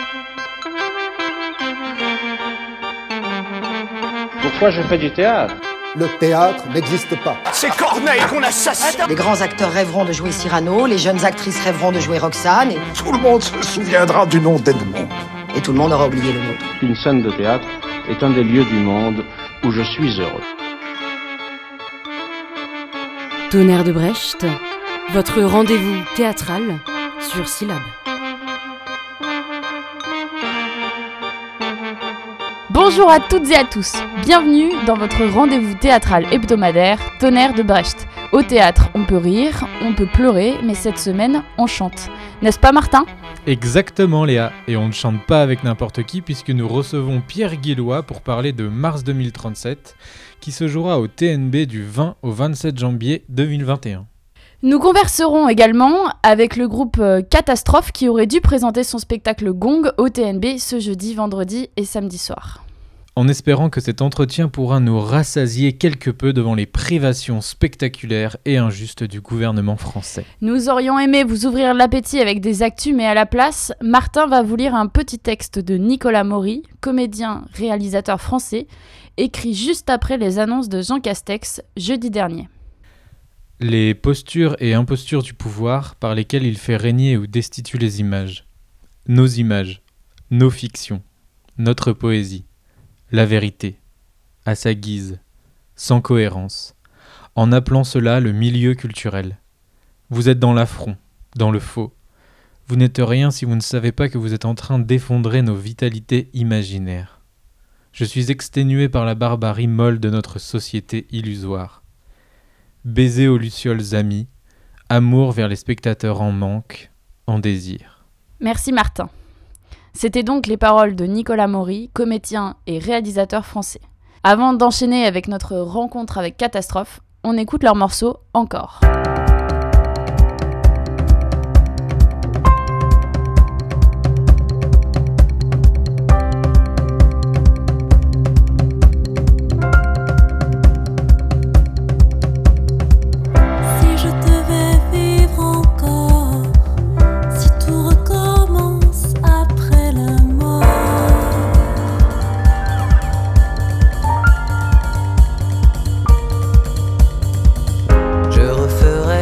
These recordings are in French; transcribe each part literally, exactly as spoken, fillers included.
Pourquoi je fais du théâtre ? Le théâtre n'existe pas. C'est Corneille qu'on assassine. Les grands acteurs rêveront de jouer Cyrano, les jeunes actrices rêveront de jouer Roxane, et... Tout le monde se souviendra du nom d'Edmond. et tout le monde aura oublié le nôtre. Une scène de théâtre est un des lieux du monde où je suis heureux. Tonnerre de Brecht, votre rendez-vous théâtral sur Syllab. Bonjour à toutes et à tous, bienvenue dans votre rendez-vous théâtral hebdomadaire Tonnerre de Brecht. Au théâtre, on peut rire, on peut pleurer, mais cette semaine, on chante. N'est-ce pas Martin ? Exactement Léa, et on ne chante pas avec n'importe qui puisque nous recevons Pierre Guillois pour parler de Mars deux mille trente-sept qui se jouera au T N B du vingt au vingt-sept janvier deux mille vingt et un. Nous converserons également avec le groupe Catastrophe qui aurait dû présenter son spectacle Gong au T N B ce jeudi, vendredi et samedi soir. En espérant que cet entretien pourra nous rassasier quelque peu devant les privations spectaculaires et injustes du gouvernement français. Nous aurions aimé vous ouvrir l'appétit avec des actus, mais à la place, Martin va vous lire un petit texte de Nicolas Maury, comédien, réalisateur français, écrit juste après les annonces de Jean Castex, jeudi dernier. Les postures et impostures du pouvoir par lesquelles il fait régner ou destitue les images. Nos images, nos fictions, notre poésie. La vérité, à sa guise, sans cohérence, en appelant cela le milieu culturel. Vous êtes dans l'affront, dans le faux. Vous n'êtes rien si vous ne savez pas que vous êtes en train d'effondrer nos vitalités imaginaires. Je suis exténué par la barbarie molle de notre société illusoire. Baiser aux lucioles amies, amour vers les spectateurs en manque, en désir. Merci Martin. C'était donc les paroles de Nicolas Maury, comédien et réalisateur français. Avant d'enchaîner avec notre rencontre avec Catastrophe, on écoute leur morceau « Encore ». Je referai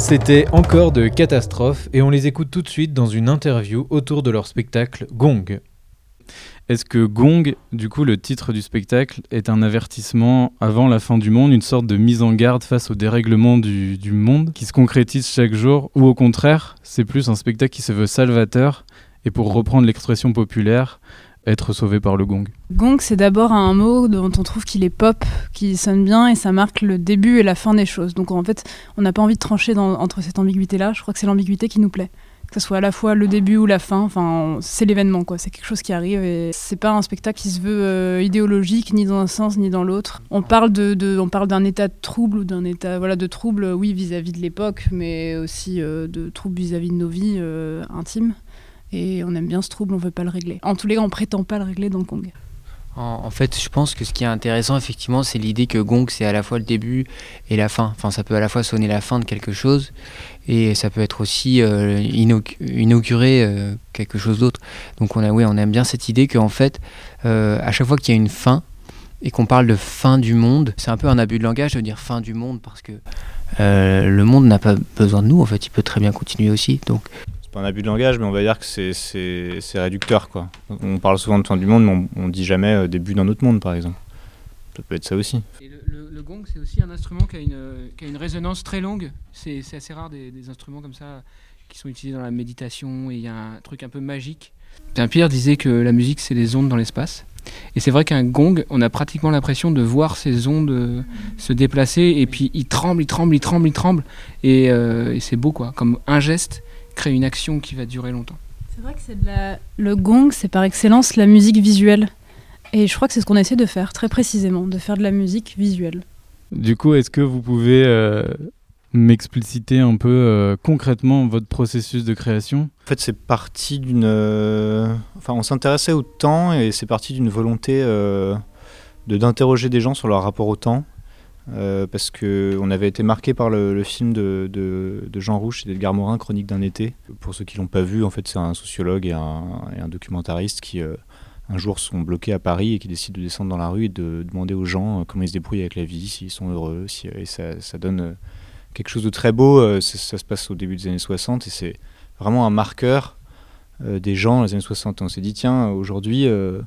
C'était encore de catastrophes et on les écoute tout de suite dans une interview autour de leur spectacle Gong. Est-ce que Gong, du coup le titre du spectacle, est un avertissement avant la fin du monde, une sorte de mise en garde face au dérèglement du, du monde qui se concrétise chaque jour, ou au contraire, c'est plus un spectacle qui se veut salvateur et pour reprendre l'expression populaire, être sauvé par le gong? Gong, c'est d'abord un mot dont on trouve qu'il est pop, qui sonne bien et ça marque le début et la fin des choses. Donc en fait, on n'a pas envie de trancher dans, entre cette ambiguïté-là. Je crois que c'est l'ambiguïté qui nous plaît. Que ce soit à la fois le début ou la fin, enfin, c'est l'événement, quoi. C'est quelque chose qui arrive et c'est pas un spectacle qui se veut euh, idéologique, ni dans un sens ni dans l'autre. On parle de, de, on parle d'un état de trouble ou d'un état, voilà, de trouble, oui, vis-à-vis de l'époque, mais aussi euh, de trouble vis-à-vis de nos vies euh, intimes. Et on aime bien ce trouble, on veut pas le régler. En tous les cas, on prétend pas le régler dans Gong. En, en fait, je pense que ce qui est intéressant, effectivement, c'est l'idée que Gong, c'est à la fois le début et la fin. Enfin, ça peut à la fois sonner la fin de quelque chose et ça peut être aussi euh, inaug- inaugurer euh, quelque chose d'autre. Donc, on, a, oui, on aime bien cette idée qu'en fait, euh, à chaque fois qu'il y a une fin et qu'on parle de fin du monde, c'est un peu un abus de langage de dire fin du monde parce que euh, le monde n'a pas besoin de nous. En fait, il peut très bien continuer aussi. Donc, c'est pas un abus de langage, mais on va dire que c'est, c'est, c'est réducteur, quoi. On parle souvent de fin du monde, mais on, on dit jamais euh, début d'un autre monde, par exemple. Ça peut être ça aussi. Et le, le, le gong, c'est aussi un instrument qui a une, qui a une résonance très longue. C'est, c'est assez rare des, des instruments comme ça qui sont utilisés dans la méditation, et il y a un truc un peu magique. Saint-Pierre disait que la musique, c'est les ondes dans l'espace. Et c'est vrai qu'un gong, on a pratiquement l'impression de voir ces ondes euh, se déplacer, et puis il tremble, il tremble, il tremble, il tremble. Et, euh, et c'est beau, quoi. Comme un geste crée une action qui va durer longtemps. C'est vrai que c'est de la... le gong, c'est par excellence la musique visuelle. Et je crois que c'est ce qu'on essaie de faire, très précisément, de faire de la musique visuelle. Du coup, est-ce que vous pouvez euh, m'expliciter un peu euh, concrètement votre processus de création ? En fait, c'est parti d'une... Euh... Enfin, on s'intéressait au temps et c'est parti d'une volonté euh, de, d'interroger des gens sur leur rapport au temps. Euh, parce qu'on avait été marqué par le, le film de, de, de Jean Rouch et d'Edgar Morin, Chronique d'un été. Pour ceux qui ne l'ont pas vu, en fait, c'est un sociologue et un, et un documentariste qui, euh, un jour, sont bloqués à Paris et qui décident de descendre dans la rue et de demander aux gens euh, comment ils se débrouillent avec la vie, s'ils sont heureux. Si, et ça, ça donne euh, quelque chose de très beau. Euh, ça se passe au début des années soixante et c'est vraiment un marqueur euh, des gens dans les années soixante. On s'est dit, tiens, aujourd'hui... Euh,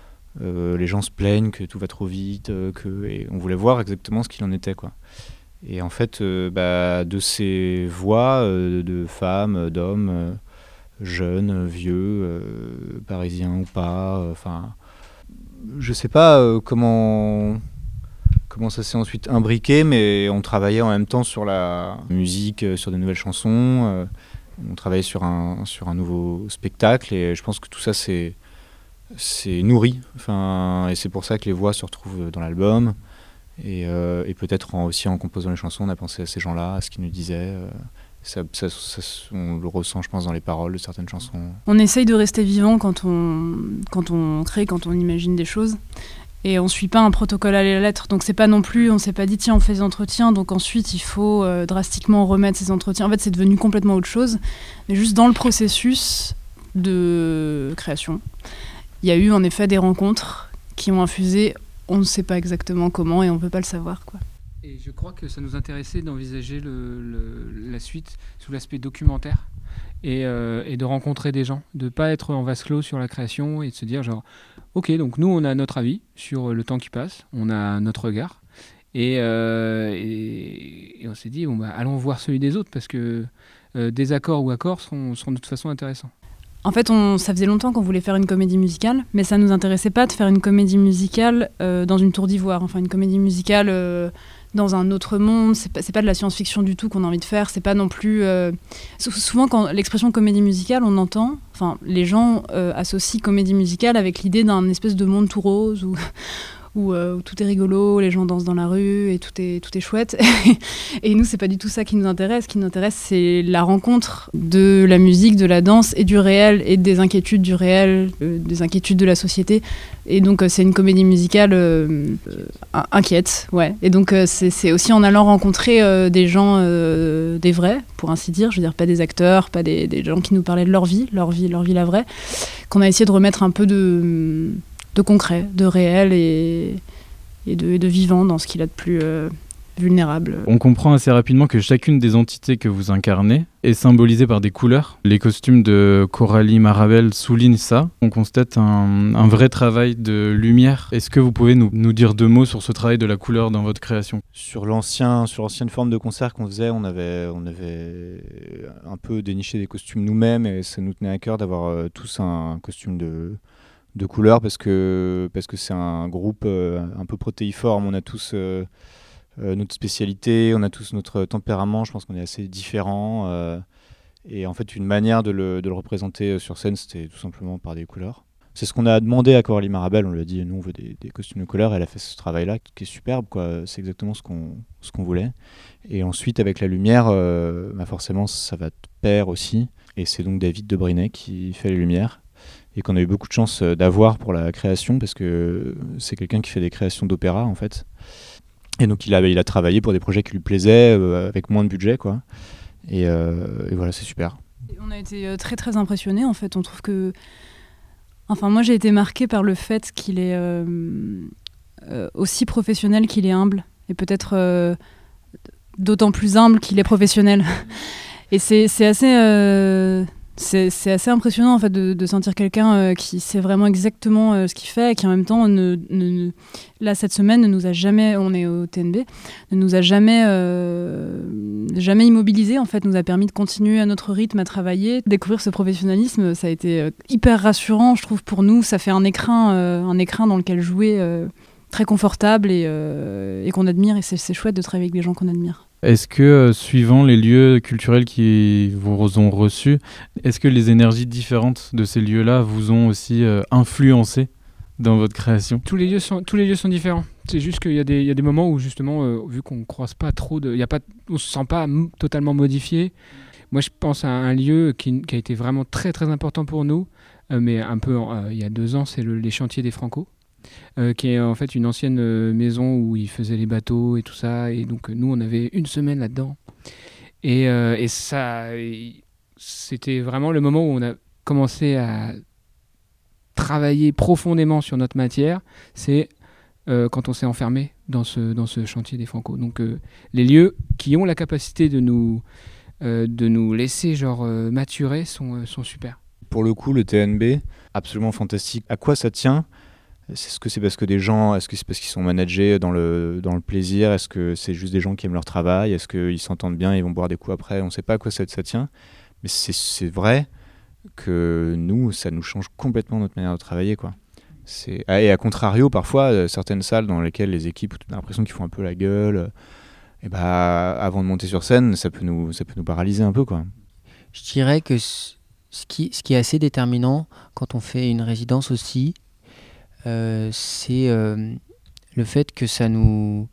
Euh, les gens se plaignent que tout va trop vite, euh, que... et on voulait voir exactement ce qu'il en était, quoi. Et en fait, euh, bah, de ces voix euh, de femmes, d'hommes, euh, jeunes, vieux, euh, parisiens ou pas, enfin, euh, je sais pas euh, comment comment ça s'est ensuite imbriqué, mais on travaillait en même temps sur la musique, euh, sur des nouvelles chansons, euh, on travaillait sur un sur un nouveau spectacle, et je pense que tout ça c'est c'est nourri, enfin, et c'est pour ça que les voix se retrouvent dans l'album, et, euh, et peut-être en, aussi en composant les chansons, on a pensé à ces gens-là, à ce qu'ils nous disaient, euh, ça, ça, ça, on le ressent, je pense, dans les paroles de certaines chansons. On essaye de rester vivant quand on, quand on crée, quand on imagine des choses, et on ne suit pas un protocole à la lettre, donc c'est pas non plus, on ne s'est pas dit tiens on fait des entretiens, donc ensuite il faut euh, drastiquement remettre ces entretiens, en fait c'est devenu complètement autre chose, mais juste dans le processus de création. Il y a eu en effet des rencontres qui ont infusé, on ne sait pas exactement comment et on ne peut pas le savoir, quoi. Et je crois que ça nous intéressait d'envisager le, le, la suite sous l'aspect documentaire et, euh, et de rencontrer des gens, de ne pas être en vase clos sur la création et de se dire genre, ok, donc nous on a notre avis sur le temps qui passe, on a notre regard et, euh, et, et on s'est dit, bon, bah, allons voir celui des autres parce que euh, désaccords ou accords seront, seront de toute façon intéressants. En fait, on, ça faisait longtemps qu'on voulait faire une comédie musicale, mais ça ne nous intéressait pas de faire une comédie musicale euh, dans une tour d'ivoire. Enfin, une comédie musicale euh, dans un autre monde. C'est pas, c'est pas de la science-fiction du tout qu'on a envie de faire. C'est pas non plus... Euh... Souvent, quand l'expression comédie musicale, on entend... Enfin, les gens euh, associent comédie musicale avec l'idée d'un espèce de monde tout rose ou... Où, euh, où tout est rigolo, les gens dansent dans la rue et tout est, tout est chouette. Et nous, c'est pas du tout ça qui nous intéresse. Ce qui nous intéresse, c'est la rencontre de la musique, de la danse et du réel, et des inquiétudes du réel, euh, des inquiétudes de la société. Et donc, euh, c'est une comédie musicale euh, euh, inquiète, ouais. Et donc, euh, c'est, c'est aussi en allant rencontrer euh, des gens, euh, des vrais, pour ainsi dire, je veux dire, pas des acteurs, pas des, des gens qui nous parlaient de leur vie, leur vie, leur vie la vraie, qu'on a essayé de remettre un peu de... de concret, de réel et, et, de, et de vivant dans ce qu'il a de plus, euh, vulnérable. On comprend assez rapidement que chacune des entités que vous incarnez est symbolisée par des couleurs. Les costumes de Coralie Marabel soulignent ça. On constate un, un vrai travail de lumière. Est-ce que vous pouvez nous, nous dire deux mots sur ce travail de la couleur dans votre création ? Sur l'ancien, sur l'ancienne forme de concert qu'on faisait, on avait, on avait un peu déniché des costumes nous-mêmes et ça nous tenait à cœur d'avoir euh, tous un costume de, de couleur parce que, parce que c'est un groupe euh, un peu protéiforme. On a tous euh, euh, notre spécialité, on a tous notre tempérament. Je pense qu'on est assez différents. Euh, et en fait, une manière de le, de le représenter sur scène, c'était tout simplement par des couleurs. C'est ce qu'on a demandé à Coralie Marabel, on lui a dit nous on veut des, des costumes de couleur, elle a fait ce travail-là qui est superbe, quoi. C'est exactement ce qu'on, ce qu'on voulait. Et ensuite avec la lumière, euh, bah forcément ça va de pair aussi, et c'est donc David Debrinet qui fait les lumières, et qu'on a eu beaucoup de chance d'avoir pour la création, parce que c'est quelqu'un qui fait des créations d'opéra en fait. Et donc il a, il a travaillé pour des projets qui lui plaisaient, euh, avec moins de budget, quoi. Et, euh, et voilà, c'est super. On a été très très impressionnés en fait, on trouve que... Enfin, moi, j'ai été marquée par le fait qu'il est euh, euh, aussi professionnel qu'il est humble. Et peut-être euh, d'autant plus humble qu'il est professionnel. Et c'est, c'est, assez, euh, c'est, c'est assez impressionnant, en fait, de, de sentir quelqu'un euh, qui sait vraiment exactement euh, ce qu'il fait et qui, en même temps, ne, ne, ne, là, cette semaine, ne nous a jamais... On est au T N B, ne nous a jamais... Euh, jamais immobilisé, en fait, nous a permis de continuer à notre rythme à travailler. Découvrir ce professionnalisme, ça a été euh, hyper rassurant, je trouve, pour nous. Ça fait un écrin, euh, un écrin dans lequel jouer euh, très confortable et, euh, et qu'on admire. Et c'est, c'est chouette de travailler avec des gens qu'on admire. Est-ce que, euh, suivant les lieux culturels qui vous ont reçus, est-ce que les énergies différentes de ces lieux-là vous ont aussi euh, influencé dans votre création ? Tous les lieux sont, tous les lieux sont différents. C'est juste qu'il y a des, il y a des moments où, justement, euh, vu qu'on ne croise pas trop, de, il y a pas, on ne se sent pas m- totalement modifié. Moi, je pense à un lieu qui, qui a été vraiment très, très important pour nous, euh, mais un peu euh, il y a deux ans, c'est le, les chantiers des Franco, euh, qui est en fait une ancienne euh, maison où ils faisaient les bateaux et tout ça. Et donc, nous, on avait une semaine là-dedans. Et, euh, et ça, et c'était vraiment le moment où on a commencé à travailler profondément sur notre matière. C'est Euh, quand on s'est enfermé dans ce, dans ce chantier des Franco. Donc euh, les lieux qui ont la capacité de nous, euh, de nous laisser genre, euh, maturer sont, euh, sont super. Pour le coup, le T N B, absolument fantastique. À quoi ça tient ? Est-ce que c'est parce que des gens, est-ce que c'est parce qu'ils sont managés dans le, dans le plaisir ? Est-ce que c'est juste des gens qui aiment leur travail ? Est-ce qu'ils s'entendent bien et ils vont boire des coups après ? On ne sait pas à quoi ça, ça tient. Mais c'est, c'est vrai que nous, ça nous change complètement notre manière de travailler, quoi. C'est... Et à contrario, parfois, euh, certaines salles dans lesquelles les équipes ont l'impression qu'ils font un peu la gueule, euh, et bah, avant de monter sur scène, ça peut nous, ça peut nous paralyser un peu, quoi. Je dirais que ce qui, ce qui est assez déterminant quand on fait une résidence aussi, euh, c'est euh, le fait que ça nous,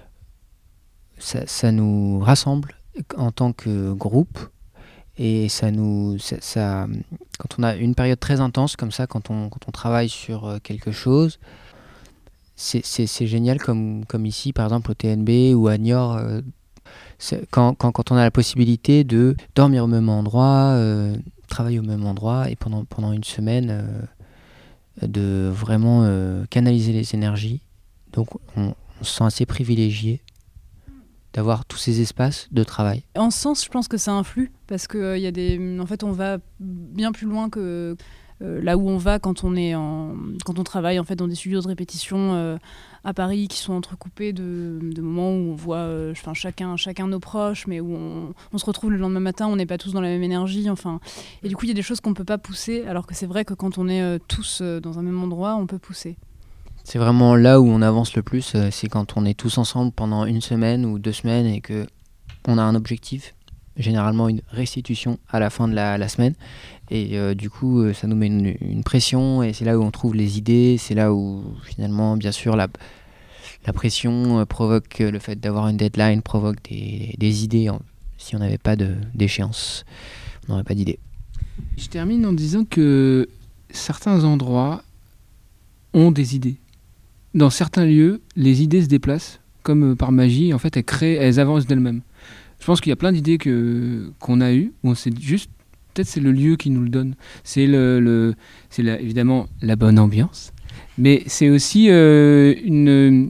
ça, ça nous rassemble en tant que groupe. Et ça nous, ça, ça, quand on a une période très intense comme ça, quand on, quand on travaille sur quelque chose, c'est, c'est, c'est génial comme, comme ici, par exemple au T N B ou à Niort, euh, quand, quand, quand on a la possibilité de dormir au même endroit, euh, travailler au même endroit, et pendant, pendant une semaine, euh, de vraiment euh, canaliser les énergies. Donc on, on se sent assez privilégié d'avoir tous ces espaces de travail. En ce sens, je pense que ça influe, parce que euh, y a des, en fait, on va bien plus loin que euh, là où on va quand on est en, quand on travaille en fait dans des studios de répétition euh, à Paris qui sont entrecoupés de, de moments où on voit, euh, enfin chacun, chacun nos proches, mais où on, on se retrouve le lendemain matin, on n'est pas tous dans la même énergie, enfin, et du coup il y a des choses qu'on peut pas pousser, alors que c'est vrai que quand on est euh, tous euh, dans un même endroit, on peut pousser. C'est vraiment là où on avance le plus, euh, c'est quand on est tous ensemble pendant une semaine ou deux semaines et que on a un objectif, généralement une restitution à la fin de la, la semaine. Et euh, du coup, euh, ça nous met une, une pression et c'est là où on trouve les idées, c'est là où finalement, bien sûr, la, la pression euh, provoque le fait d'avoir une deadline, provoque des, des idées. En, si on n'avait pas de, d'échéance, on n'aurait pas d'idées. Je termine en disant que certains endroits ont des idées. Dans certains lieux, les idées se déplacent, comme par magie, en fait, elles créent, elles avancent d'elles-mêmes. Je pense qu'il y a plein d'idées que, qu'on a eues, où on sait juste, peut-être c'est le lieu qui nous le donne. C'est, le, le, c'est la, évidemment la bonne ambiance, mais c'est aussi euh, une,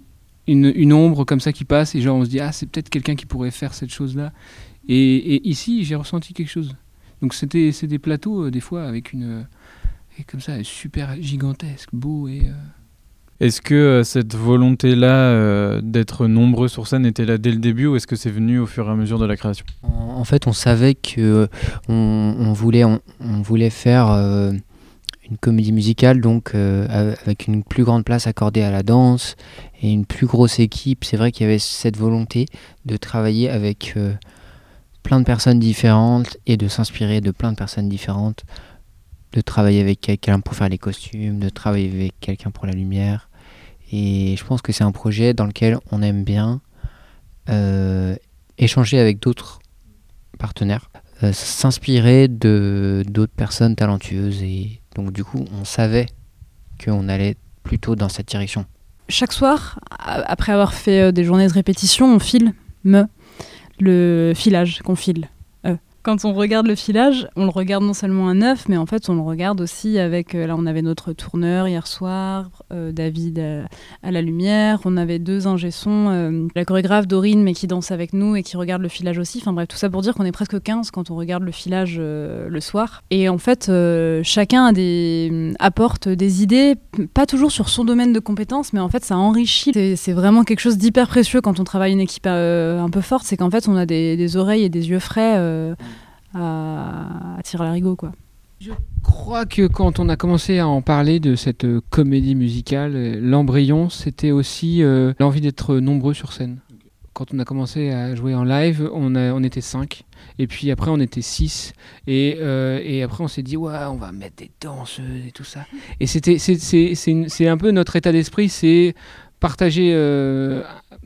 une, une ombre comme ça qui passe et genre on se dit ah c'est peut-être quelqu'un qui pourrait faire cette chose-là. Et, et ici j'ai ressenti quelque chose. Donc c'était c'est des plateaux euh, des fois avec une et comme ça super gigantesque, beau et. Euh... Est-ce que euh, cette volonté-là euh, d'être nombreux sur scène était là dès le début ou est-ce que c'est venu au fur et à mesure de la création ? En, en fait, on savait que on, on voulait on, on voulait faire euh, une comédie musicale, donc euh, avec une plus grande place accordée à la danse et une plus grosse équipe. C'est vrai qu'il y avait cette volonté de travailler avec euh, plein de personnes différentes et de s'inspirer de plein de personnes différentes, de travailler avec quelqu'un pour faire les costumes, de travailler avec quelqu'un pour la lumière. Et je pense que c'est un projet dans lequel on aime bien euh, échanger avec d'autres partenaires, euh, s'inspirer de d'autres personnes talentueuses. Et donc du coup, on savait qu'on allait plutôt dans cette direction. Chaque soir, après avoir fait des journées de répétition, on filme le filage qu'on file. Quand on regarde le filage, on le regarde non seulement à neuf, mais en fait on le regarde aussi avec, euh, là on avait notre tourneur hier soir, euh, David à, à la lumière, on avait deux ingé-sons, euh, la chorégraphe Dorine mais qui danse avec nous et qui regarde le filage aussi, enfin bref tout ça pour dire qu'on est presque quinze quand on regarde le filage euh, le soir. Et en fait euh, chacun a des, apporte des idées, pas toujours sur son domaine de compétences, mais en fait ça enrichit. C'est, c'est vraiment quelque chose d'hyper précieux quand on travaille une équipe euh, un peu forte, c'est qu'en fait on a des, des oreilles et des yeux frais euh, à, à tirer l'arigot quoi. Je crois que quand on a commencé à en parler de cette euh, comédie musicale, euh, l'embryon c'était aussi euh, l'envie d'être nombreux sur scène. Okay. Quand on a commencé à jouer en live, on, a, on était cinq et puis après on était six et, euh, et après on s'est dit ouais on va mettre des danseuses et tout ça. Et c'était, c'est, c'est, c'est, une, c'est un peu notre état d'esprit, c'est partager euh,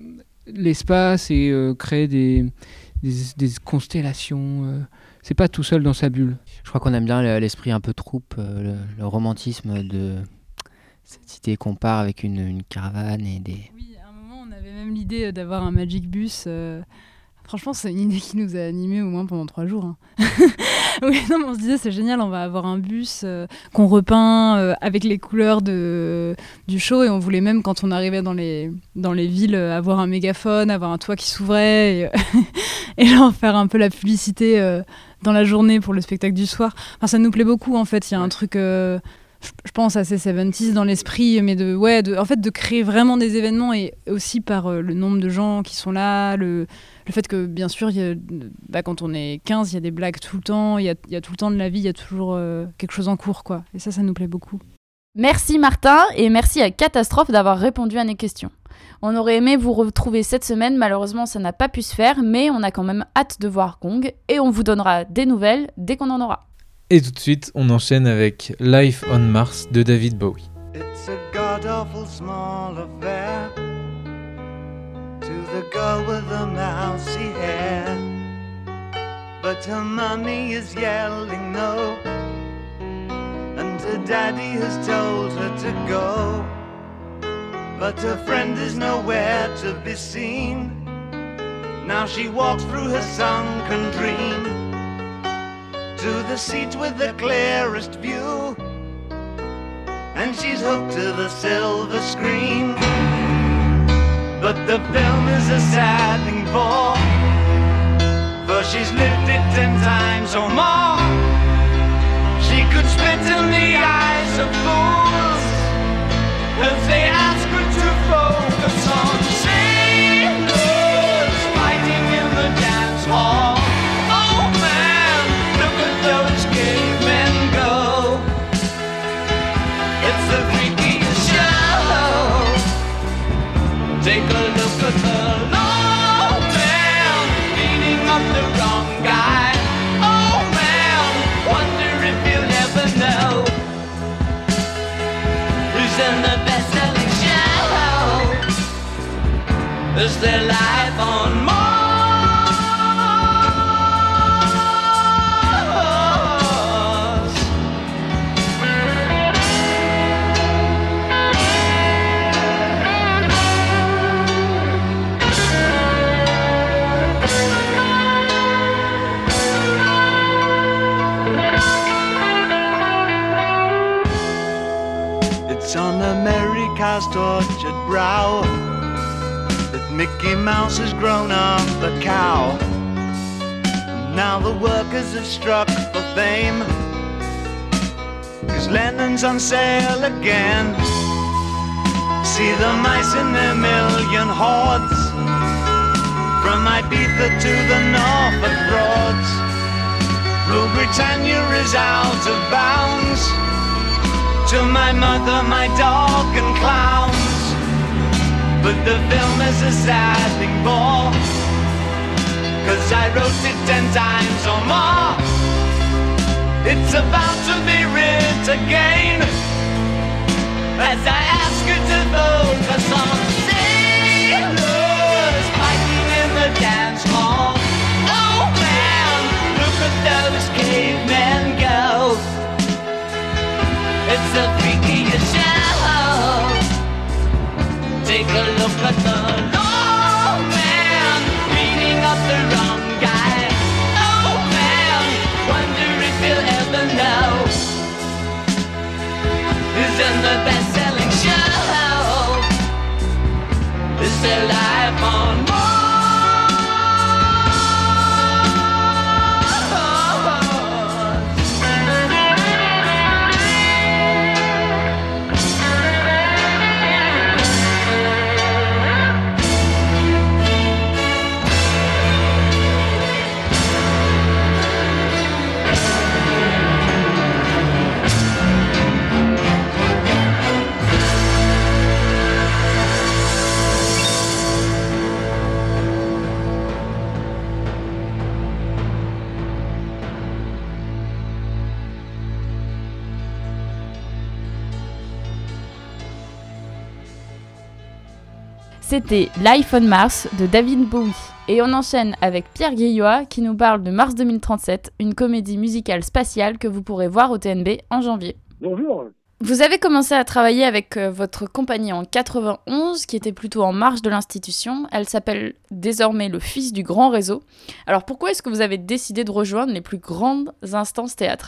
l'espace et euh, créer des, des, des constellations. Euh, C'est pas tout seul dans sa bulle. Je crois qu'on aime bien l'esprit un peu troupe, le, le romantisme de cette idée qu'on part avec une, une caravane et des... Oui, à un moment, on avait même l'idée d'avoir un Magic Bus. Euh... Franchement, c'est une idée qui nous a animés au moins pendant trois jours. Hein. Oui, non, mais on se disait, c'est génial, on va avoir un bus euh, qu'on repeint euh, avec les couleurs de, du show. Et on voulait même, quand on arrivait dans les, dans les villes, euh, avoir un mégaphone, avoir un toit qui s'ouvrait et, et genre faire un peu la publicité euh, dans la journée pour le spectacle du soir. Enfin, ça nous plaît beaucoup, en fait. Il y a un truc... Euh, je pense à ces soixante-dix dans l'esprit, mais de, ouais, de, en fait, de créer vraiment des événements et aussi par euh, le nombre de gens qui sont là, le, le fait que, bien sûr, y a, bah, quand on est quinze, il y a des blagues tout le temps, il y a, y a tout le temps de la vie, il y a toujours euh, quelque chose en cours, quoi. Et ça, ça nous plaît beaucoup. Merci Martin et merci à Catastrophe d'avoir répondu à nos questions. On aurait aimé vous retrouver cette semaine, malheureusement ça n'a pas pu se faire, mais on a quand même hâte de voir Gong et on vous donnera des nouvelles dès qu'on en aura. Et tout de suite, on enchaîne avec Life on Mars de David Bowie. It's a god-awful small affair to the girl with the mousy hair, but her mommy is yelling no, and her daddy has told her to go, but her friend is nowhere to be seen. Now she walks through her sunken dream to the seat with the clearest view, and she's hooked to the silver screen. But the film is a sad thing for, for she's lived it ten times or more. She could spit in the eyes of fools if they ask her to focus on sailors fighting in the dance hall. Take a look at the low man beating up the wrong guy. Oh man, wonder if you'll ever know who's in the best-selling show. Is there life on Mars? On America's tortured brow, Mickey Mouse has grown up a cow. Now the workers have struck for fame, 'cause Lennon's on sale again. See the mice in their million hordes, from Ibiza to the Norfolk Broads. Rule Britannia is out of bounds, to my mother, my dog and clowns. But the film is a sad thing more, 'cause I wrote it ten times or more. It's about to be writ again, as I ask you to focus on sailors fighting in the dance hall. Oh man, look at those cavemen go. It's the freakiest show. Take a look at the law man beating up the wrong guy. Oh man, wonder if you'll ever know who's in the best-selling show. Is there life on Mars? C'était Life on Mars de David Bowie. Et on enchaîne avec Pierre Guillois qui nous parle de Mars deux mille trente-sept, une comédie musicale spatiale que vous pourrez voir au T N B en janvier. Bonjour. Vous avez commencé à travailler avec euh, votre compagnie en quatre-vingt-onze, qui était plutôt en marge de l'institution. Elle s'appelle désormais le Fils du Grand Réseau. Alors pourquoi est-ce que vous avez décidé de rejoindre les plus grandes instances théâtrales ?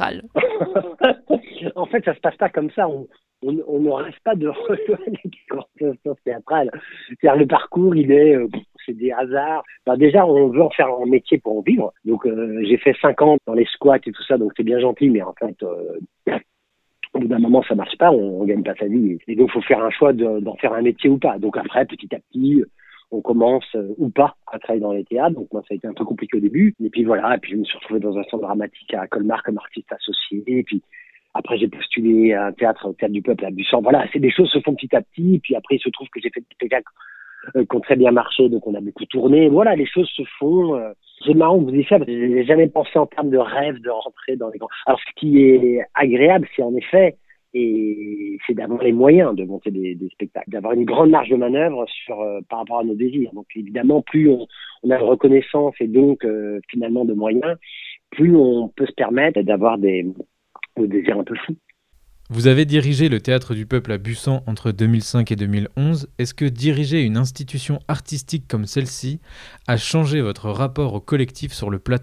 En fait, ça se passe pas comme ça. On... On, on ne rêve pas de rejoindre les grandes instances théâtrales. C'est-à-dire le parcours, il est, euh, c'est des hasards. Ben déjà, on veut en faire un métier pour en vivre. Donc, euh, j'ai fait cinq ans dans les squats et tout ça, donc c'est bien gentil, mais en fait, euh, au bout d'un moment, ça marche pas, on, on gagne pas sa vie. Et donc, il faut faire un choix de, d'en faire un métier ou pas. Donc après, petit à petit, on commence euh, ou pas à travailler dans les théâtres. Donc moi, ça a été un peu compliqué au début. Et puis voilà, et puis je me suis retrouvé dans un centre dramatique à Colmar comme artiste associé. Et puis après, j'ai postulé à un théâtre, au Théâtre du Peuple à Busan. Voilà, c'est des choses se font petit à petit. Puis après, il se trouve que j'ai fait des spectacles euh, qui ont très bien marché, donc on a beaucoup tourné. Voilà, les choses se font. Euh, c'est marrant que vous disiez ça, parce que j'ai jamais pensé en termes de rêve de rentrer dans les grands. Alors, ce qui est agréable, c'est en effet, et c'est d'avoir les moyens de monter des, des spectacles, d'avoir une grande marge de manœuvre sur euh, par rapport à nos désirs. Donc, évidemment, plus on, on a de reconnaissance et donc euh, finalement de moyens, plus on peut se permettre d'avoir des au désir un peu fou. Vous avez dirigé le Théâtre du Peuple à Busan entre deux mille cinq et deux mille onze. Est-ce que diriger une institution artistique comme celle-ci a changé votre rapport au collectif sur le plateau ?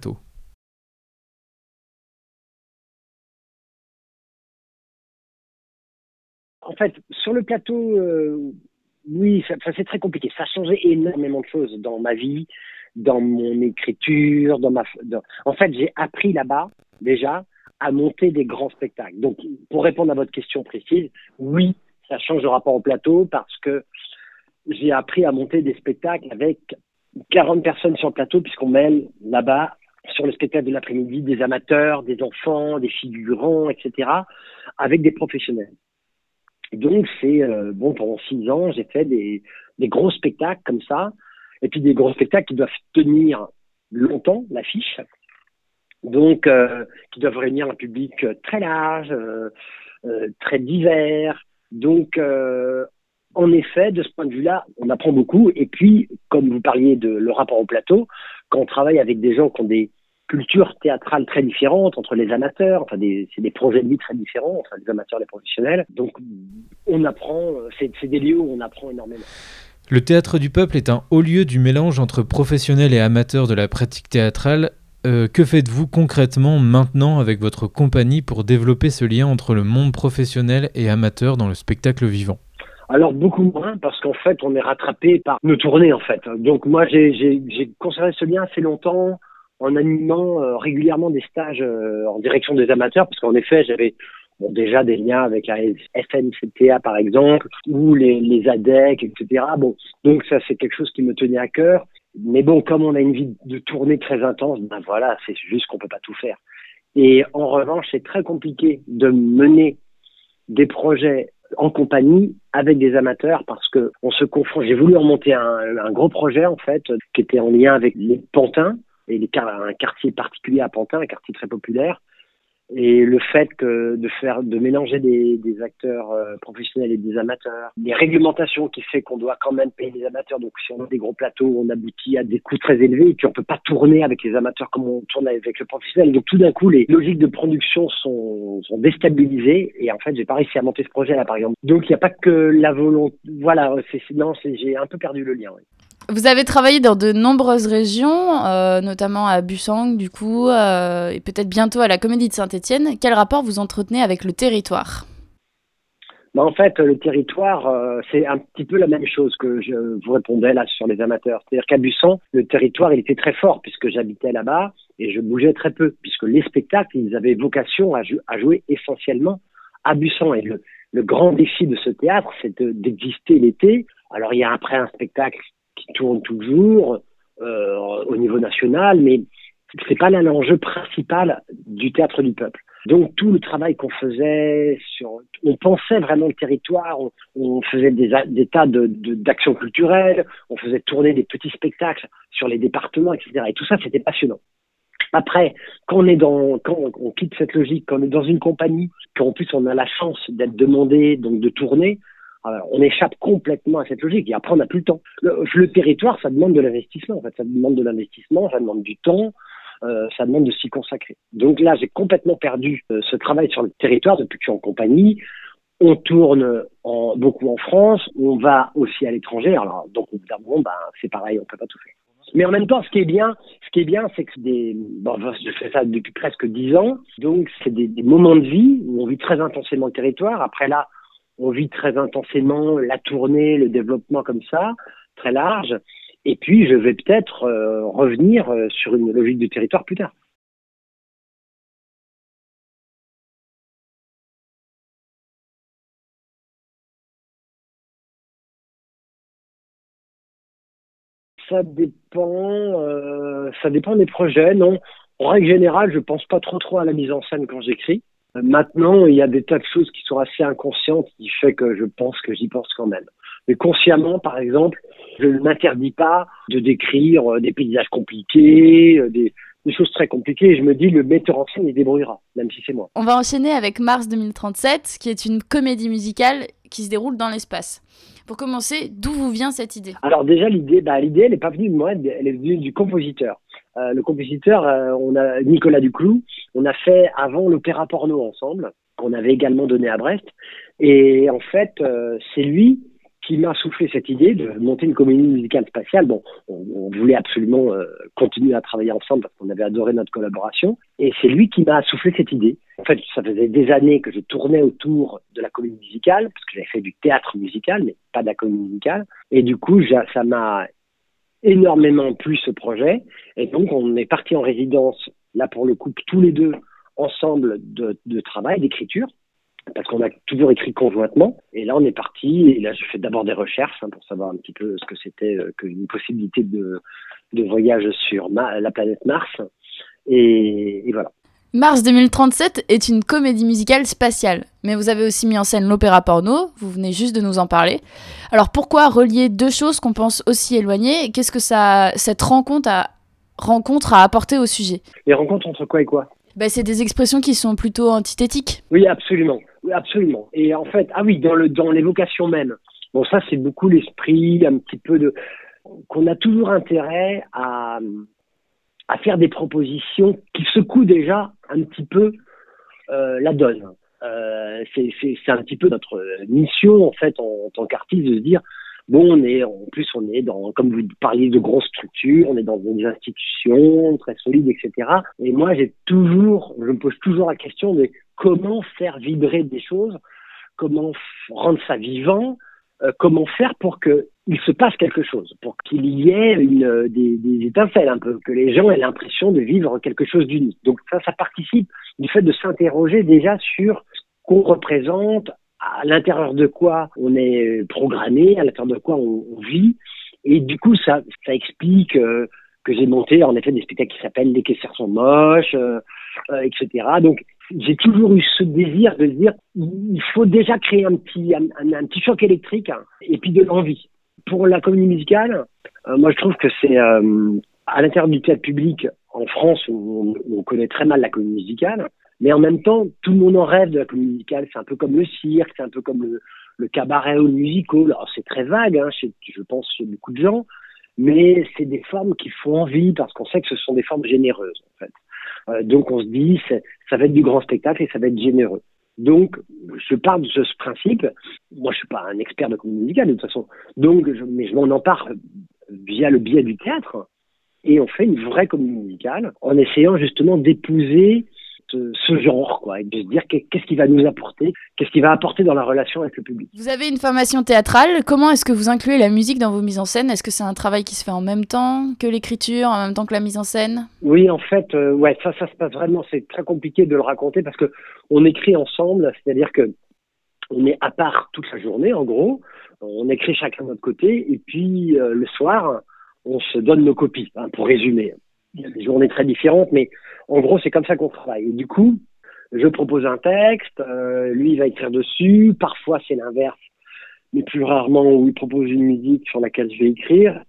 En fait, sur le plateau, euh, oui, ça, ça, c'est très compliqué. Ça a changé énormément de choses dans ma vie, dans mon écriture, dans ma... Dans... En fait, j'ai appris là-bas, déjà, à monter des grands spectacles. Donc, pour répondre à votre question précise, oui, ça change le rapport au plateau parce que j'ai appris à monter des spectacles avec quarante personnes sur le plateau puisqu'on mêle là-bas, sur le spectacle de l'après-midi, des amateurs, des enfants, des figurants, et cetera, avec des professionnels. Donc, c'est, euh, bon, pendant six ans, j'ai fait des, des gros spectacles comme ça, et puis des gros spectacles qui doivent tenir longtemps, l'affiche, donc euh, qui doivent réunir un public très large, euh, euh, très divers. Donc, euh, en effet, de ce point de vue-là, on apprend beaucoup. Et puis, comme vous parliez de le rapport au plateau, quand on travaille avec des gens qui ont des cultures théâtrales très différentes, entre les amateurs, enfin des, c'est des projets de vie très différents, enfin les amateurs et les professionnels. Donc, on apprend, c'est, c'est des lieux où on apprend énormément. Le Théâtre du Peuple est un haut lieu du mélange entre professionnels et amateurs de la pratique théâtrale. Euh, que faites-vous concrètement maintenant avec votre compagnie pour développer ce lien entre le monde professionnel et amateur dans le spectacle vivant ? Alors beaucoup moins, parce qu'en fait, on est rattrapé par nos tournées, en fait. Donc moi, j'ai, j'ai, j'ai conservé ce lien assez longtemps en animant euh, régulièrement des stages euh, en direction des amateurs, parce qu'en effet, j'avais bon, déjà des liens avec la F N C T A, par exemple, ou les, les A D E C, et cetera. Bon, donc ça, c'est quelque chose qui me tenait à cœur. Mais bon, comme on a une vie de tournée très intense, ben voilà, c'est juste qu'on peut pas tout faire. Et en revanche, c'est très compliqué de mener des projets en compagnie avec des amateurs parce que on se confond. J'ai voulu remonter un, un gros projet en fait qui était en lien avec les Pantins et les, un quartier particulier à Pantin, un quartier très populaire. Et le fait que de faire, de mélanger des, des acteurs euh, professionnels et des amateurs, les réglementations qui fait qu'on doit quand même payer les amateurs. Donc, si on a des gros plateaux, on aboutit à des coûts très élevés et puis on peut pas tourner avec les amateurs comme on tourne avec le professionnel. Donc, tout d'un coup, les logiques de production sont, sont déstabilisées et en fait, j'ai pas réussi à monter ce projet-là, par exemple. Donc, il n'y a pas que la volonté. Voilà, c'est, non, c'est, j'ai un peu perdu le lien. Oui. Vous avez travaillé dans de nombreuses régions, euh, notamment à Bussang, du coup, euh, et peut-être bientôt à la Comédie de Saint-Étienne. Quel rapport vous entretenez avec le territoire ? Ben en fait, le territoire, euh, c'est un petit peu la même chose que je vous répondais là sur les amateurs. C'est-à-dire qu'à Bussang, le territoire, il était très fort puisque j'habitais là-bas et je bougeais très peu puisque les spectacles, ils avaient vocation à, jou- à jouer essentiellement à Bussang. Et le, le grand défi de ce théâtre, c'est de, d'exister l'été. Alors, il y a après un spectacle qui tourne toujours euh, au niveau national, mais c'est pas là l'enjeu principal du théâtre du peuple. Donc tout le travail qu'on faisait, sur, on pensait vraiment le territoire, on, on faisait des, des tas de, de, d'actions culturelles, on faisait tourner des petits spectacles sur les départements, et cetera. Et tout ça, c'était passionnant. Après, quand on est dans, quand on, on quitte cette logique, quand on est dans une compagnie, qu'en plus on a la chance d'être demandé, donc de tourner, alors, on échappe complètement à cette logique et après on n'a plus le temps. Le, le territoire, ça demande de l'investissement. En fait, ça demande de l'investissement, ça demande du temps, euh, ça demande de s'y consacrer. Donc là, j'ai complètement perdu euh, ce travail sur le territoire depuis que je suis en compagnie. On tourne en, beaucoup en France, on va aussi à l'étranger. Alors donc au bout d'un moment, ben c'est pareil, on peut pas tout faire. Mais en même temps, ce qui est bien, ce qui est bien, c'est que des, bon, je fais ça depuis presque dix ans, donc c'est des, des moments de vie où on vit très intensément le territoire. Après là, on vit très intensément la tournée, le développement comme ça, très large. Et puis, je vais peut-être euh, revenir euh, sur une logique du territoire plus tard. Ça dépend, euh, ça dépend des projets, non. En règle générale, je pense pas trop trop à la mise en scène quand j'écris. Maintenant, il y a des tas de choses qui sont assez inconscientes qui fait que je pense que j'y pense quand même. Mais consciemment, par exemple, je ne m'interdis pas de décrire des paysages compliqués, des, des choses très compliquées. Et je me dis, le metteur en scène, il débrouillera, même si c'est moi. On va enchaîner avec Mars deux mille trente-sept, qui est une comédie musicale qui se déroule dans l'espace. Pour commencer, d'où vous vient cette idée ? Alors déjà, l'idée, bah, l'idée, elle n'est pas venue de moi, elle est venue du compositeur. Euh, le compositeur, euh, on a Nicolas Duclou, on a fait avant l'opéra porno ensemble, qu'on avait également donné à Brest. Et en fait, euh, c'est lui qui m'a soufflé cette idée de monter une comédie musicale spatiale. Bon, on, on voulait absolument euh, continuer à travailler ensemble parce qu'on avait adoré notre collaboration. Et c'est lui qui m'a soufflé cette idée. En fait, ça faisait des années que je tournais autour de la comédie musicale, parce que j'avais fait du théâtre musical, mais pas de la comédie musicale. Et du coup, ça m'a énormément plu ce projet. Et donc, on est parti en résidence, là pour le coup, tous les deux, ensemble de, de travail, d'écriture, parce qu'on a toujours écrit conjointement. Et là, on est parti, et là, je fais d'abord des recherches hein, pour savoir un petit peu ce que c'était euh, qu'une possibilité de, de voyage sur ma, la planète Mars. Et, et voilà. Mars deux mille trente-sept est une comédie musicale spatiale, mais vous avez aussi mis en scène l'opéra porno, vous venez juste de nous en parler. Alors pourquoi relier deux choses qu'on pense aussi éloignées et qu'est-ce que ça, cette rencontre a, rencontre a apporté au sujet ? Les rencontres entre quoi et quoi ? Ben, c'est des expressions qui sont plutôt antithétiques. Oui, absolument. Oui, absolument. Et en fait, ah oui, dans, le, dans l'évocation même. Bon, ça, c'est beaucoup l'esprit, un petit peu de... qu'on a toujours intérêt à... à faire des propositions qui secouent déjà un petit peu euh, la donne. Euh, c'est, c'est, c'est un petit peu notre mission, en fait, en, en tant qu'artiste, de se dire, bon, on est, en plus, on est dans, comme vous parliez de grosses structures, on est dans des institutions très solides, et cetera. Et moi, j'ai toujours, je me pose toujours la question de comment faire vibrer des choses, comment f- rendre ça vivant, euh, comment faire pour que il se passe quelque chose, pour qu'il y ait une, des, des étincelles un peu, que les gens aient l'impression de vivre quelque chose d'unique. Donc ça, ça participe du fait de s'interroger déjà sur ce qu'on représente, à l'intérieur de quoi on est programmé, à l'intérieur de quoi on, on vit. Et du coup, ça, ça explique euh, que j'ai monté en effet des spectacles qui s'appellent Les caissières sont moches, euh, euh, et cetera. Donc j'ai toujours eu ce désir de se dire il faut déjà créer un petit un, un, un petit choc électrique hein, et puis de l'envie. Pour la comédie musicale, euh, moi je trouve que c'est euh, à l'intérieur du théâtre public en France où on, on connaît très mal la comédie musicale, mais en même temps tout le monde en rêve de la comédie musicale. C'est un peu comme le cirque, c'est un peu comme le, le cabaret ou le musical. Alors c'est très vague, hein, chez, je pense chez beaucoup de gens, mais c'est des formes qui font envie parce qu'on sait que ce sont des formes généreuses en fait. Euh, donc on se dit ça va être du grand spectacle et ça va être généreux. Donc, je pars de ce principe. Moi, je suis pas un expert de comédie musicale, de toute façon. Donc, je, mais je m'en empare via le biais du théâtre. Et on fait une vraie comédie musicale en essayant justement d'épouser ce, ce genre, quoi. Et de se dire qu'est-ce qui va nous apporter, qu'est-ce qui va apporter dans la relation avec le public. Vous avez une formation théâtrale. Comment est-ce que vous incluez la musique dans vos mises en scène ? Est-ce que c'est un travail qui se fait en même temps que l'écriture, en même temps que la mise en scène ? Oui, en fait, euh, ouais, ça, ça se passe vraiment. C'est très compliqué de le raconter parce que on écrit ensemble, c'est-à-dire que on est à part toute la journée, en gros. On écrit chacun de notre côté et puis euh, le soir, on se donne nos copies, hein, pour résumer. Il y a des journées très différentes, mais en gros, c'est comme ça qu'on travaille. Et du coup, je propose un texte, euh, lui, il va écrire dessus. Parfois, c'est l'inverse, mais plus rarement, où il propose une musique sur laquelle je vais écrire.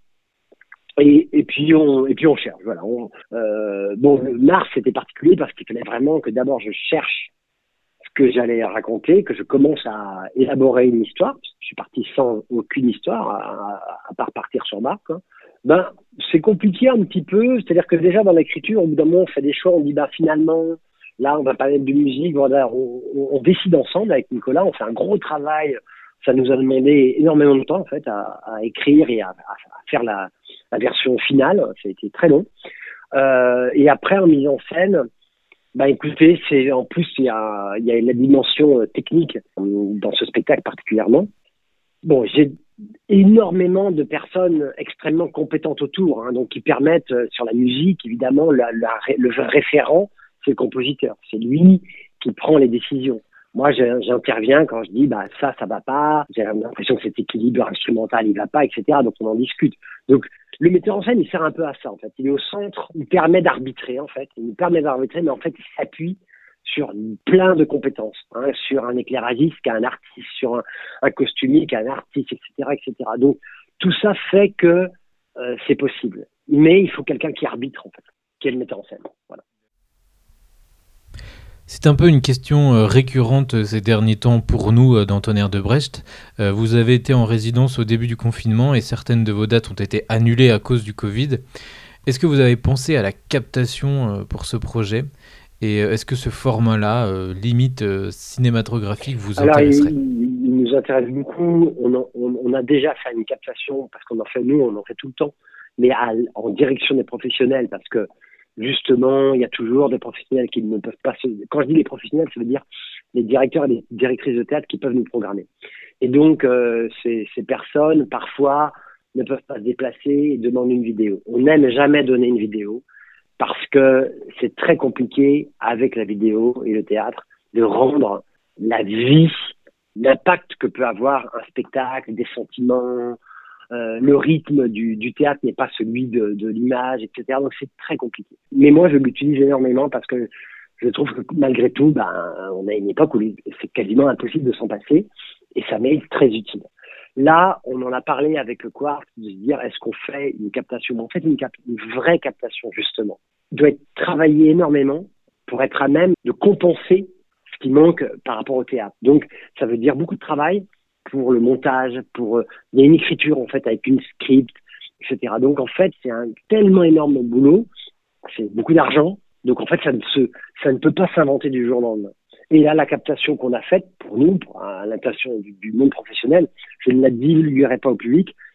Et, et puis on et puis on cherche. Voilà. On, euh, bon, Mars, c'était particulier parce qu'il fallait vraiment que d'abord je cherche ce que j'allais raconter, que je commence à élaborer une histoire. Je suis parti sans aucune histoire, à, à part partir sur Mars. Hein. Ben, c'est compliqué un petit peu. C'est-à-dire que déjà dans l'écriture, au bout d'un moment, on fait des choix. On dit, bah finalement, là, on va pas mettre de musique. Voilà, on, on, on décide ensemble avec Nicolas. On fait un gros travail. Ça nous a demandé énormément de temps en fait à, à écrire et à, à faire la, la version finale. Ça a été très long. Euh, et après en mise en scène, bah écoutez, c'est en plus il y a, il y a la dimension technique dans ce spectacle particulièrement. Bon, j'ai énormément de personnes extrêmement compétentes autour, hein, donc qui permettent sur la musique évidemment la, la, le référent, c'est le compositeur, c'est lui qui prend les décisions. Moi, j'interviens quand je dis, bah, ça, ça va pas, j'ai l'impression que cet équilibre instrumental, il va pas, et cetera. Donc, on en discute. Donc, le metteur en scène, il sert un peu à ça, en fait. Il est au centre, il permet d'arbitrer, en fait. Il nous permet d'arbitrer, mais en fait, il s'appuie sur plein de compétences, hein, sur un éclairagiste qui est un artiste, sur un, un costumier qui est un artiste, et cetera, et cetera. Donc, tout ça fait que euh, c'est possible. Mais il faut quelqu'un qui arbitre, en fait, qui est le metteur en scène. Voilà. C'est un peu une question récurrente ces derniers temps pour nous dans Tonnerre de Brest. Vous avez été en résidence au début du confinement et certaines de vos dates ont été annulées à cause du Covid. Est-ce que vous avez pensé à la captation pour ce projet ? Et est-ce que ce format-là, limite cinématographique, vous Alors, intéresserait ? il, il nous intéresse beaucoup. On, en, on, on a déjà fait une captation, parce qu'on en fait nous, on en fait tout le temps, mais à, en direction des professionnels, parce que justement, il y a toujours des professionnels qui ne peuvent pas se... Quand je dis les professionnels, ça veut dire les directeurs et les directrices de théâtre qui peuvent nous programmer. Et donc, euh, ces, ces personnes, parfois, ne peuvent pas se déplacer et demandent une vidéo. On n'aime jamais donner une vidéo parce que c'est très compliqué avec la vidéo et le théâtre de rendre la vie, l'impact que peut avoir un spectacle, des sentiments... Euh, le rythme du, du théâtre n'est pas celui de, de l'image, et cetera. Donc c'est très compliqué. Mais moi, je l'utilise énormément parce que je trouve que malgré tout, ben, on a une époque où c'est quasiment impossible de s'en passer et ça m'est très utile. Là, on en a parlé avec le Quartz de se dire est-ce qu'on fait une captation ? En fait, une, cap- une vraie captation, justement, doit être travaillée énormément pour être à même de compenser ce qui manque par rapport au théâtre. Donc, ça veut dire beaucoup de travail pour le montage, pour euh, il y a une écriture en fait avec une script, et cetera. Donc en fait c'est un tellement énorme boulot, c'est beaucoup d'argent, donc en fait ça ne se, ça ne peut pas s'inventer du jour au lendemain. Et là la captation qu'on a faite pour nous, pour euh, l'intention du, du monde professionnel, je ne la divulguerai pas au public,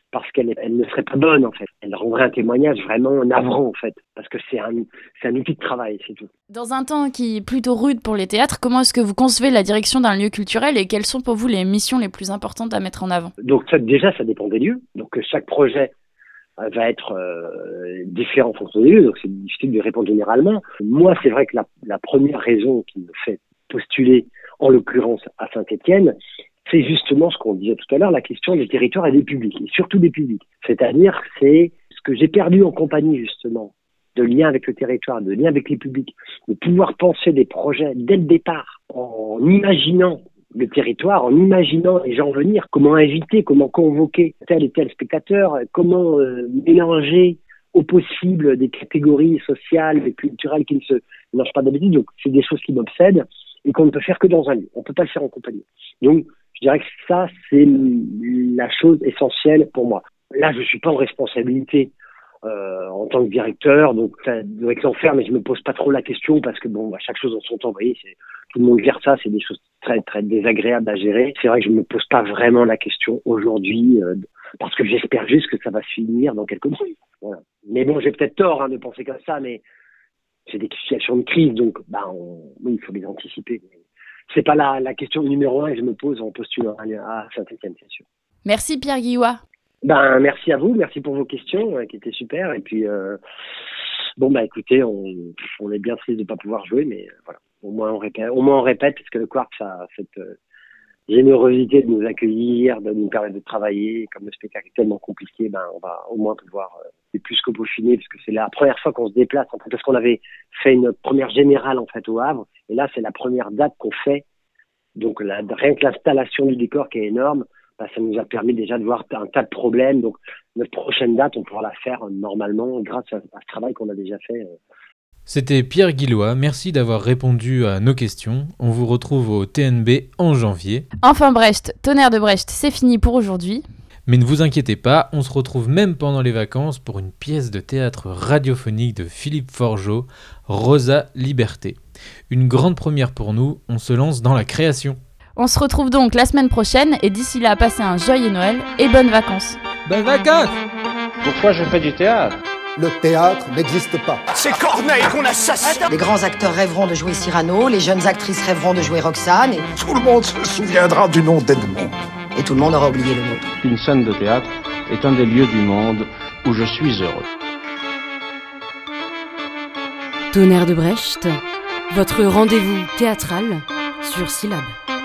parce qu'elle elle ne serait pas bonne en fait. Elle rendrait un témoignage vraiment navrant en fait, parce que c'est un, c'est un outil de travail, c'est tout. Dans un temps qui est plutôt rude pour les théâtres, comment est-ce que vous concevez la direction d'un lieu culturel et quelles sont pour vous les missions les plus importantes à mettre en avant? Donc ça, déjà, ça dépend des lieux. Donc chaque projet euh, va être euh, différent en fonction des lieux, donc c'est difficile de répondre généralement. Moi, c'est vrai que la, la première raison qui me fait postuler, en l'occurrence à Saint-Étienne, c'est justement ce qu'on disait tout à l'heure, la question des territoires et des publics, et surtout des publics. C'est-à-dire, c'est ce que j'ai perdu en compagnie, justement, de lien avec le territoire, de lien avec les publics, de pouvoir penser des projets dès le départ, en imaginant le territoire, en imaginant les gens venir, comment inviter, comment convoquer tel et tel spectateur, comment euh, mélanger au possible des catégories sociales et culturelles qui ne se mélangent pas d'habitude. Donc, c'est des choses qui m'obsèdent et qu'on ne peut faire que dans un lieu. On ne peut pas le faire en compagnie. Donc, je dirais que ça, c'est la chose essentielle pour moi. Là, je suis pas en responsabilité euh, en tant que directeur, donc ça doit être l'enfer, mais je me pose pas trop la question parce que bon, à chaque chose en son temps, vous voyez, c'est, tout le monde gère ça, c'est des choses très très désagréables à gérer. C'est vrai que je me pose pas vraiment la question aujourd'hui euh, parce que j'espère juste que ça va se finir dans quelques mois. Voilà. Mais bon, j'ai peut-être tort hein, de penser comme ça, mais c'est des situations de crise, donc bah, on, oui, il faut les anticiper. Mais c'est pas la, la question numéro un que je me pose en postulant à Saint-Étienne, c'est sûr. Merci Pierre Guillois. Ben, merci à vous, merci pour vos questions, euh, qui étaient super. Et puis, euh, bon, bah écoutez, on, on est bien triste de ne pas pouvoir jouer, mais euh, voilà, au moins on répète, au moins on répète, parce que le Quartz a cette euh, générosité de nous accueillir, de nous permettre de travailler. Comme le spectacle est tellement compliqué, ben on va au moins pouvoir euh, c'est plus que peaufiner, parce que c'est la première fois qu'on se déplace, en fait, parce qu'on avait fait une première générale en fait au Havre, et là c'est la première date qu'on fait. Donc la, rien que l'installation du décor qui est énorme, bah, ça nous a permis déjà de voir un tas de problèmes. Donc notre prochaine date, on pourra la faire euh, normalement grâce à, à ce travail qu'on a déjà fait. Euh. C'était Pierre Guillois, merci d'avoir répondu à nos questions. On vous retrouve au T N B en janvier. Enfin Brest, Tonnerre de Brest, c'est fini pour aujourd'hui. Mais ne vous inquiétez pas, on se retrouve même pendant les vacances pour une pièce de théâtre radiophonique de Philippe Forgeot, Rosa Liberté. Une grande première pour nous, on se lance dans la création. On se retrouve donc la semaine prochaine et d'ici là, passez un joyeux Noël et bonnes vacances. Bonnes vacances! Pourquoi je fais du théâtre? Le théâtre n'existe pas. C'est Corneille qu'on assassine. Les grands acteurs rêveront de jouer Cyrano, les jeunes actrices rêveront de jouer Roxane, et Tout le monde se souviendra du nom d'Edmond. et tout le monde aura oublié le nôtre. Une scène de théâtre est un des lieux du monde où je suis heureux. Tonnerre de Brest, votre rendez-vous théâtral sur Syllab.